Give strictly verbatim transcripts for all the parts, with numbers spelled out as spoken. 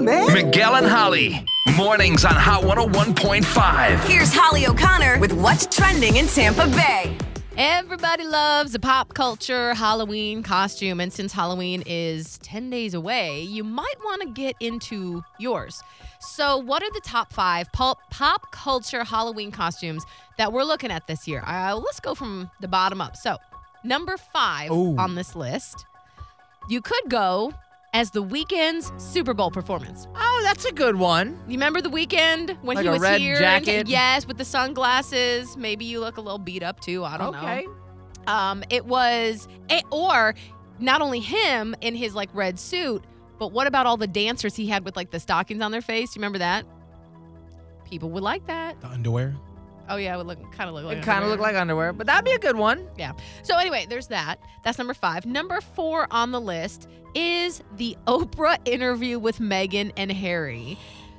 man. Miguel and Holly. Mornings on Hot one oh one point five. Here's Holly O'Connor with what's trending in Tampa Bay. Everybody loves a pop culture Halloween costume, and since Halloween is ten days away, you might want to get into yours. So what are the top five pop, pop culture Halloween costumes that we're looking at this year? Uh, let's go from the bottom up. So number five Ooh. on this list, you could go as The Weeknd's Super Bowl performance. Oh, that's a good one. You remember The Weeknd when Like he a was red here? jacket? And, yes, with the sunglasses. Maybe you look a little beat up too. I don't Okay. know. Um, it was, eh, or not only him in his like red suit, but what about all the dancers he had with like the stockings on their face? Do you remember that? People would like that. The underwear. Oh yeah, it would look kind of look like It kind of underwear. looked like underwear, but that'd be a good one. Yeah. So anyway, there's that. That's number five. Number four on the list is the Oprah interview with Meghan and Harry.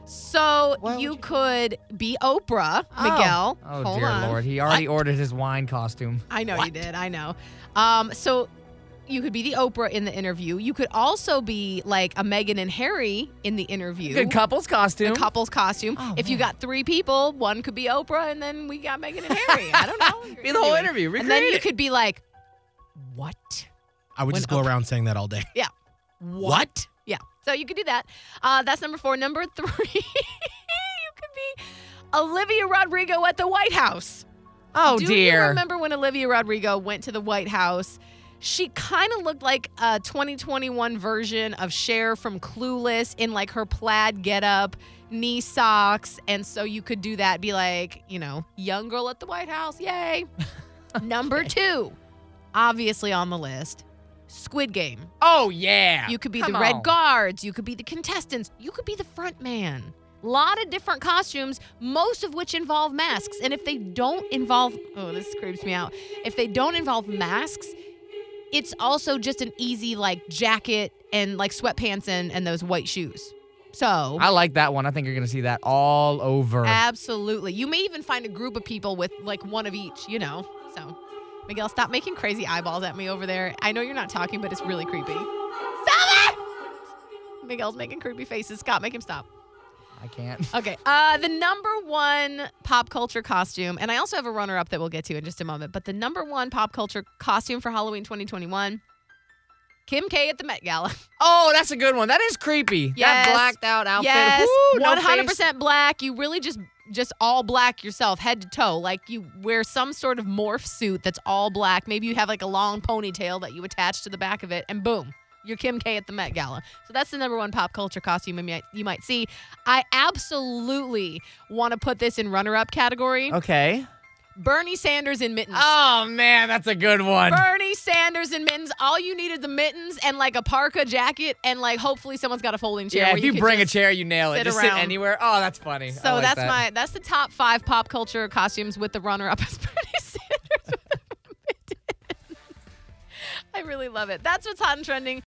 So Why would you you- could be Oprah, Oh. Miguel. Oh, Hold dear on. Lord. He already ordered his wine costume. I know you What? did. I know. Um, so you could be the Oprah in the interview. You could also be like a Meghan and Harry in the interview. Good couple's costume. A couple's costume. Oh, if you man. got three people, one could be Oprah, and then we got Meghan and Harry. I don't know. Be the whole Anyway. interview. And then Recreate you it. could be like, what? I would When just go Oprah- around saying that all day. Yeah. What? Yeah. So you could do that. Uh, that's number four. Number three, you could be Olivia Rodrigo at the White House. Oh, Do dear. you remember when Olivia Rodrigo went to the White House? She kind of looked like a twenty twenty-one version of Cher from Clueless in like her plaid getup, knee socks. And so you could do that, be like, you know, young girl at the White House. Yay. Number two, obviously on the list, Squid Game. Oh, yeah. You could be Come the Red on. Guards. You could be the contestants. You could be the front man. A lot of different costumes, most of which involve masks. And if they don't involve, oh, this creeps me out. If they don't involve masks, it's also just an easy like jacket and like sweatpants and, and those white shoes. So I like that one. I think you're going to see that all over. absolutely. You may even find a group of people with like one of each, you know. So Miguel, stop making crazy eyeballs at me over there. I know you're not talking, but it's really creepy. Stop it! Miguel's making creepy faces. Scott, make him stop. I can't. Okay. Uh, the number one pop culture costume, and I also have a runner-up that we'll get to in just a moment, but the number one pop culture costume for Halloween twenty twenty-one, Kim K at the Met Gala. Oh, that's a good one. That is creepy. Yes. That blacked out outfit. Yes, Woo, no one hundred face. percent black. You really just just all black yourself, head to toe. Like you wear some sort of morph suit that's all black. Maybe you have like a long ponytail that you attach to the back of it, and boom, you're Kim K at the Met Gala. So that's the number one pop culture costume you might, you might see. I absolutely want to put this in runner-up category. Okay. Bernie Sanders in mittens. Oh, man, that's a good one. Bernie Sanders in mittens. All you need is the mittens and like a parka jacket, and like hopefully someo's got a folding chair. Yeah, where if you could bring a just chair, you nail it. sit Just around. sit anywhere. Oh, that's funny. I So like that's that. my that's the top five pop culture costumes with the runner-up as Bernie Sanders. with the mittens. I really love it. That's what's hot and trending